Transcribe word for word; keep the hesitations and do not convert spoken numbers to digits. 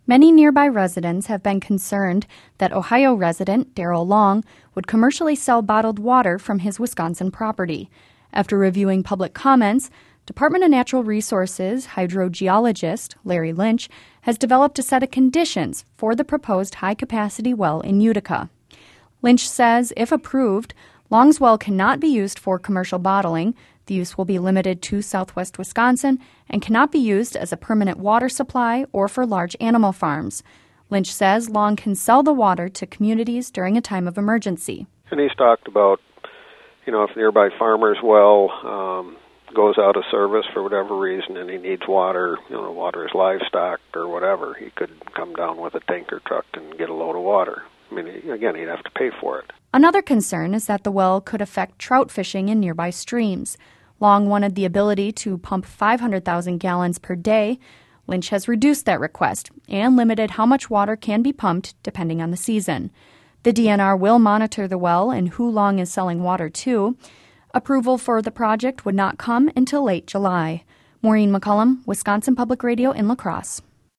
Many nearby residents have been concerned that Ohio resident Daryl Long would commercially sell bottled water from his Wisconsin property. After reviewing public comments, Department of Natural Resources hydrogeologist Larry Lynch has developed a set of conditions for the proposed high-capacity well in Utica. Lynch says, if approved, Long's well cannot be used for commercial bottling. The use will be limited to southwest Wisconsin and cannot be used as a permanent water supply or for large animal farms. Lynch says Long can sell the water to communities during a time of emergency. And he's talked about, you know, if a nearby farmer's well um, goes out of service for whatever reason and he needs water, you know, to water his livestock or whatever, he could come down with a tanker truck and get a load of water. I mean, again, he'd have to pay for it. Another concern is that the well could affect trout fishing in nearby streams. Long wanted the ability to pump five hundred thousand gallons per day. Lynch has reduced that request and limited how much water can be pumped depending on the season. The D N R will monitor the well and who Long is selling water to. Approval for the project would not come until late July. Maureen McCullum, Wisconsin Public Radio in La Crosse.